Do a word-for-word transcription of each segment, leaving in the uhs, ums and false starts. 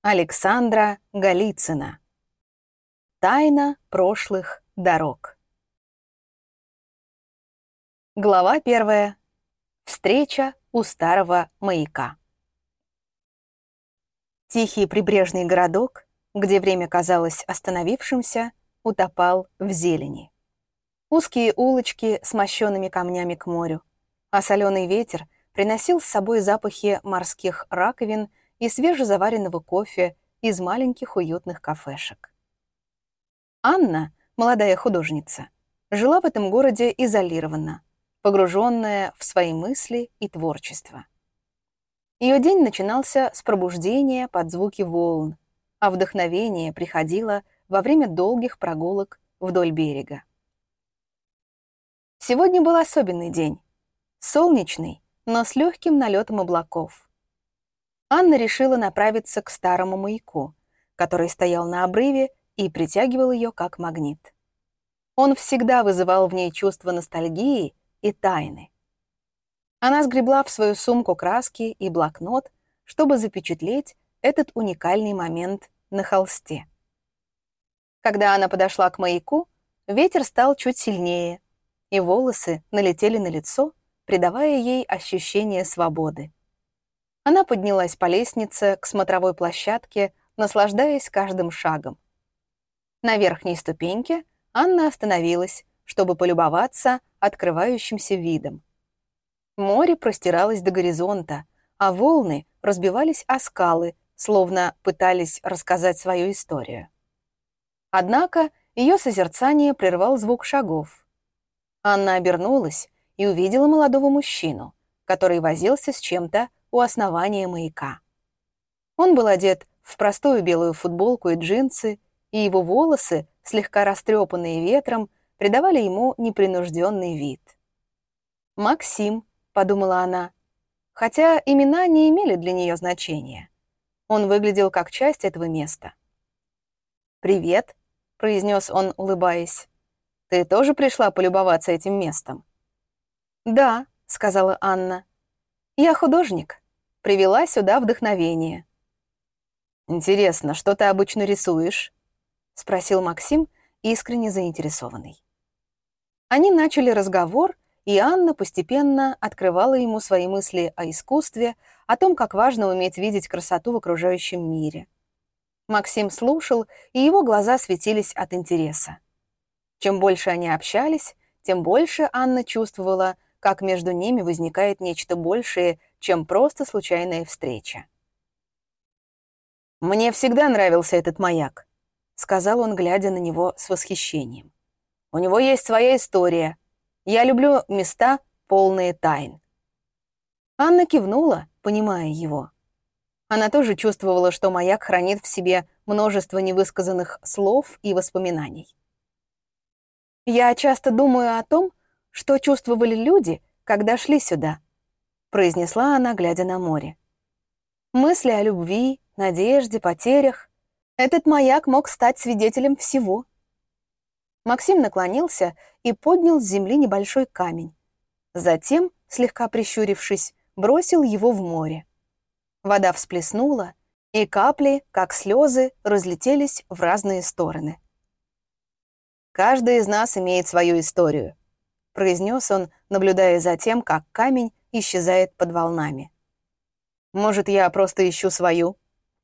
Александра Голицына. Тайна прошлых дорог. Глава первая. Встреча у старого маяка. Тихий прибрежный городок, где время казалось остановившимся, утопал в зелени. Узкие улочки с мощенными камнями к морю, а соленый ветер приносил с собой запахи морских раковин и свежезаваренного кофе из маленьких уютных кафешек. Анна, молодая художница, жила в этом городе изолированно, погруженная в свои мысли и творчество. Ее день начинался с пробуждения под звуки волн, а вдохновение приходило во время долгих прогулок вдоль берега. Сегодня был особенный день, солнечный, но с легким налетом облаков. Анна решила направиться к старому маяку, который стоял на обрыве и притягивал ее как магнит. Он всегда вызывал в ней чувство ностальгии и тайны. Она сгребла в свою сумку краски и блокнот, чтобы запечатлеть этот уникальный момент на холсте. Когда она подошла к маяку, ветер стал чуть сильнее, и волосы налетели на лицо, придавая ей ощущение свободы. Она поднялась по лестнице к смотровой площадке, наслаждаясь каждым шагом. На верхней ступеньке Анна остановилась, чтобы полюбоваться открывающимся видом. Море простиралось до горизонта, а волны разбивались о скалы, словно пытались рассказать свою историю. Однако ее созерцание прервал звук шагов. Анна обернулась и увидела молодого мужчину, который возился с чем-то у основания маяка. Он был одет в простую белую футболку и джинсы, и его волосы, слегка растрепанные ветром, придавали ему непринужденный вид. «Максим», — подумала она, хотя имена не имели для нее значения. Он выглядел как часть этого места. «Привет», — произнес он, улыбаясь. «Ты тоже пришла полюбоваться этим местом?» «Да», — сказала Анна. «Я художник. Привела сюда вдохновение». «Интересно, что ты обычно рисуешь?» — спросил Максим, искренне заинтересованный. Они начали разговор, и Анна постепенно открывала ему свои мысли о искусстве, о том, как важно уметь видеть красоту в окружающем мире. Максим слушал, и его глаза светились от интереса. Чем больше они общались, тем больше Анна чувствовала, как между ними возникает нечто большее, чем просто случайная встреча. «Мне всегда нравился этот маяк», — сказал он, глядя на него с восхищением. «У него есть своя история. Я люблю места, полные тайн». Анна кивнула, понимая его. Она тоже чувствовала, что маяк хранит в себе множество невысказанных слов и воспоминаний. «Я часто думаю о том, что чувствовали люди, когда шли сюда», — произнесла она, глядя на море. «Мысли о любви, надежде, потерях. Этот маяк мог стать свидетелем всего». Максим наклонился и поднял с земли небольшой камень. Затем, слегка прищурившись, бросил его в море. Вода всплеснула, и капли, как слезы, разлетелись в разные стороны. «Каждый из нас имеет свою историю», — произнес он, наблюдая за тем, как камень исчезает под волнами. «Может, я просто ищу свою?»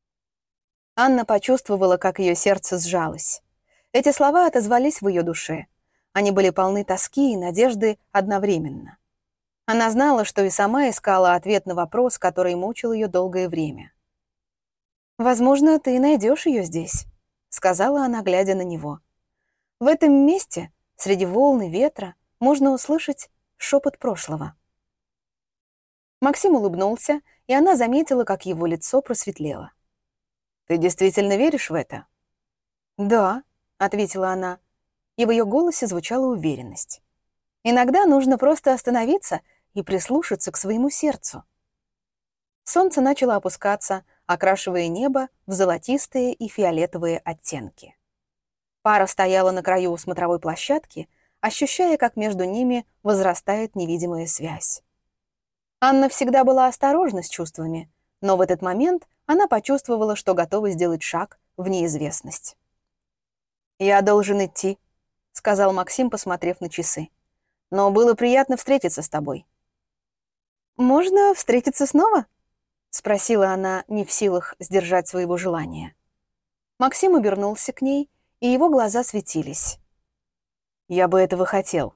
Анна почувствовала, как ее сердце сжалось. Эти слова отозвались в ее душе. Они были полны тоски и надежды одновременно. Она знала, что и сама искала ответ на вопрос, который мучил ее долгое время. «Возможно, ты найдешь ее здесь», — сказала она, глядя на него. «В этом месте, среди волн и ветра, можно услышать шепот прошлого». Максим улыбнулся, и она заметила, как его лицо просветлело. «Ты действительно веришь в это?» «Да», — ответила она, и в ее голосе звучала уверенность. «Иногда нужно просто остановиться и прислушаться к своему сердцу». Солнце начало опускаться, окрашивая небо в золотистые и фиолетовые оттенки. Пара стояла на краю смотровой площадки, ощущая, как между ними возрастает невидимая связь. Анна всегда была осторожна с чувствами, но в этот момент она почувствовала, что готова сделать шаг в неизвестность. «Я должен идти», — сказал Максим, посмотрев на часы. «Но было приятно встретиться с тобой». «Можно встретиться снова?» — спросила она, не в силах сдержать своего желания. Максим обернулся к ней, и его глаза светились. «Я бы этого хотел».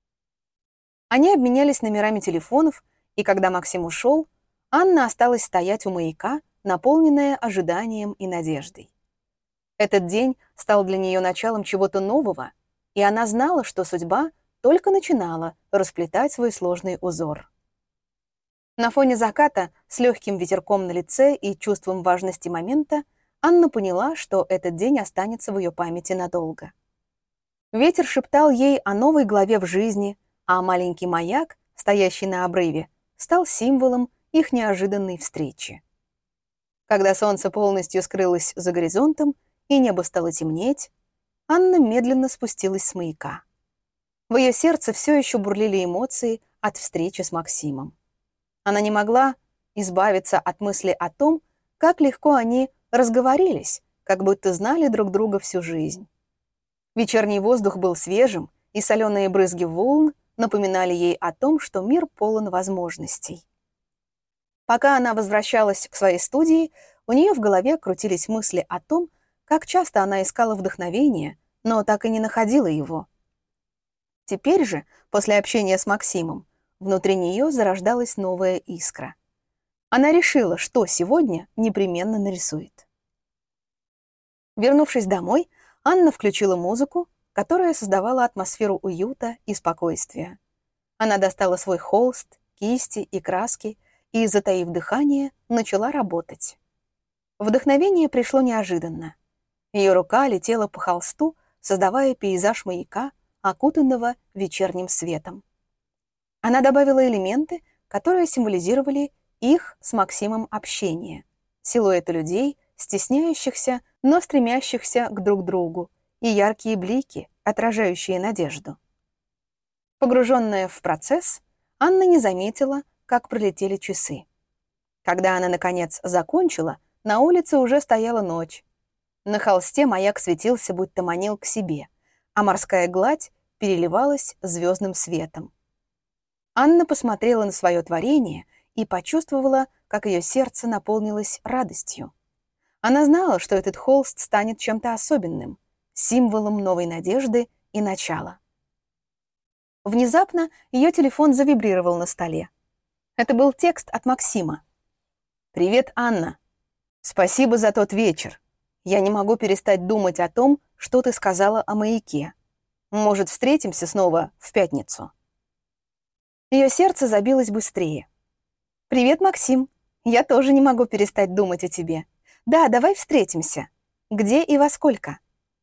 Они обменялись номерами телефонов, и когда Максим ушел, Анна осталась стоять у маяка, наполненная ожиданием и надеждой. Этот день стал для нее началом чего-то нового, и она знала, что судьба только начинала расплетать свой сложный узор. На фоне заката, с легким ветерком на лице и чувством важности момента, Анна поняла, что этот день останется в ее памяти надолго. Ветер шептал ей о новой главе в жизни, а маленький маяк, стоящий на обрыве, стал символом их неожиданной встречи. Когда солнце полностью скрылось за горизонтом и небо стало темнеть, Анна медленно спустилась с маяка. В ее сердце все еще бурлили эмоции от встречи с Максимом. Она не могла избавиться от мысли о том, как легко они разговорились, как будто знали друг друга всю жизнь. Вечерний воздух был свежим, и соленые брызги волн напоминали ей о том, что мир полон возможностей. Пока она возвращалась к своей студии, у нее в голове крутились мысли о том, как часто она искала вдохновение, но так и не находила его. Теперь же, после общения с Максимом, внутри нее зарождалась новая искра. Она решила, что сегодня непременно нарисует. Вернувшись домой, Анна включила музыку, которая создавала атмосферу уюта и спокойствия. Она достала свой холст, кисти и краски и, затаив дыхание, начала работать. Вдохновение пришло неожиданно. Ее рука летела по холсту, создавая пейзаж маяка, окутанного вечерним светом. Она добавила элементы, которые символизировали их с Максимом общение, силуэты людей, стесняющихся, но стремящихся к друг другу, и яркие блики, отражающие надежду. Погруженная в процесс, Анна не заметила, как пролетели часы. Когда она, наконец, закончила, на улице уже стояла ночь. На холсте маяк светился, будто манил к себе, а морская гладь переливалась звездным светом. Анна посмотрела на свое творение и почувствовала, как ее сердце наполнилось радостью. Она знала, что этот холст станет чем-то особенным, символом новой надежды и начала. Внезапно ее телефон завибрировал на столе. Это был текст от Максима. «Привет, Анна. Спасибо за тот вечер. Я не могу перестать думать о том, что ты сказала о маяке. Может, встретимся снова в пятницу?» Ее сердце забилось быстрее. «Привет, Максим. Я тоже не могу перестать думать о тебе. Да, давай встретимся. Где и во сколько?»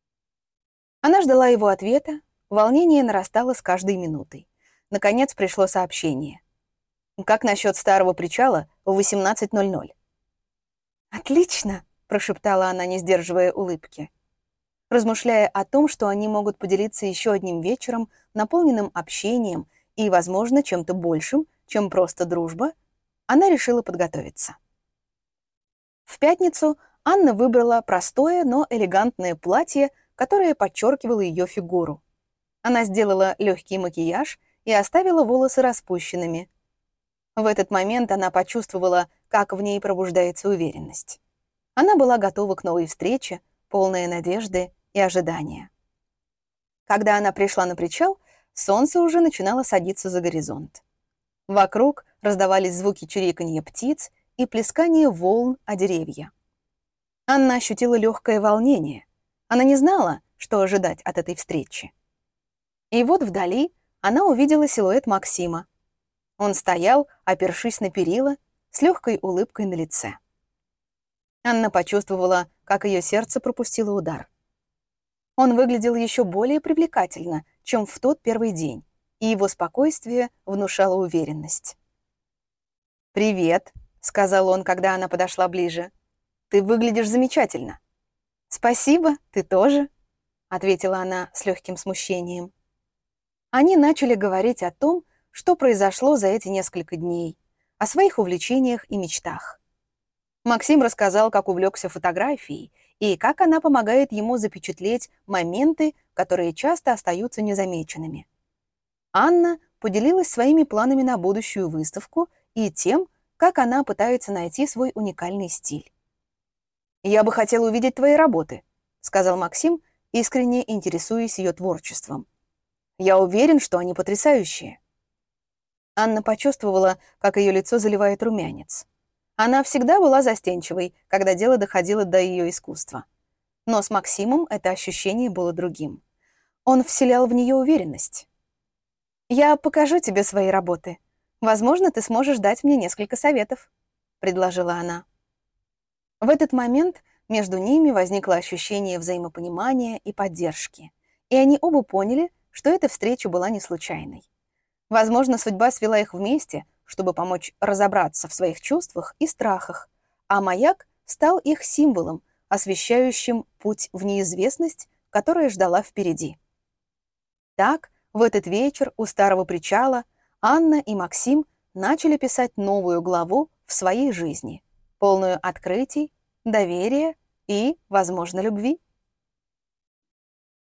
Она ждала его ответа, волнение нарастало с каждой минутой. Наконец пришло сообщение. «Как насчет старого причала в восемнадцать ноль ноль?» «Отлично!» — прошептала она, не сдерживая улыбки. Размышляя о том, что они могут поделиться еще одним вечером, наполненным общением и, возможно, чем-то большим, чем просто дружба, она решила подготовиться. В пятницу Анна выбрала простое, но элегантное платье, которое подчеркивало ее фигуру. Она сделала легкий макияж и оставила волосы распущенными. В этот момент она почувствовала, как в ней пробуждается уверенность. Она была готова к новой встрече, полная надежды и ожидания. Когда она пришла на причал, солнце уже начинало садиться за горизонт. Вокруг раздавались звуки чириканья птиц и плескание волн о деревья. Анна ощутила легкое волнение. Она не знала, что ожидать от этой встречи. И вот вдали она увидела силуэт Максима. Он стоял, опершись на перила, с легкой улыбкой на лице. Анна почувствовала, как ее сердце пропустило удар. Он выглядел еще более привлекательно, чем в тот первый день, и его спокойствие внушало уверенность. «Привет», — сказал он, когда она подошла ближе. «Ты выглядишь замечательно». «Спасибо, ты тоже», — ответила она с легким смущением. Они начали говорить о том, что произошло за эти несколько дней, о своих увлечениях и мечтах. Максим рассказал, как увлекся фотографией и как она помогает ему запечатлеть моменты, которые часто остаются незамеченными. Анна поделилась своими планами на будущую выставку и тем, как она пытается найти свой уникальный стиль. «Я бы хотел увидеть твои работы», — сказал Максим, искренне интересуясь ее творчеством. «Я уверен, что они потрясающие». Анна почувствовала, как ее лицо заливает румянец. Она всегда была застенчивой, когда дело доходило до ее искусства. Но с Максимом это ощущение было другим. Он вселял в нее уверенность. «Я покажу тебе свои работы. Возможно, ты сможешь дать мне несколько советов», — предложила она. В этот момент между ними возникло ощущение взаимопонимания и поддержки, и они оба поняли, что эта встреча была не случайной. Возможно, судьба свела их вместе, чтобы помочь разобраться в своих чувствах и страхах, а маяк стал их символом, освещающим путь в неизвестность, которая ждала впереди. Так, в этот вечер у старого причала Анна и Максим начали писать новую главу в своей жизни, полную открытий, доверия и, возможно, любви.